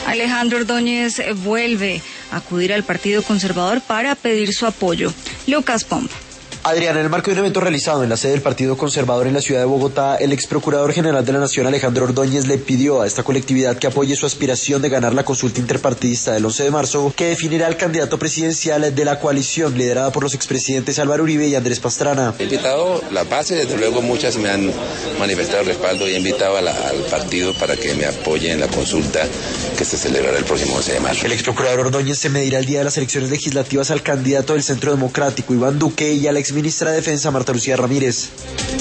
Alejandro Ordóñez vuelve a acudir al Partido Conservador para pedir su apoyo. Lucas Pombo. Adriana, en el marco de un evento realizado en la sede del Partido Conservador en la ciudad de Bogotá, el ex procurador general de la Nación, Alejandro Ordóñez, le pidió a esta colectividad que apoye su aspiración de ganar la consulta interpartidista del 11 de marzo, que definirá el candidato presidencial de la coalición liderada por los expresidentes Álvaro Uribe y Andrés Pastrana. He invitado las bases, desde luego muchas me han manifestado respaldo y he invitado al partido para que me apoyen en la consulta que se celebrará el próximo 11 de marzo. El ex procurador Ordóñez se medirá el día de las elecciones legislativas al candidato del Centro Democrático, Iván Duque, y a la exministra de Defensa, Marta Lucía Ramírez.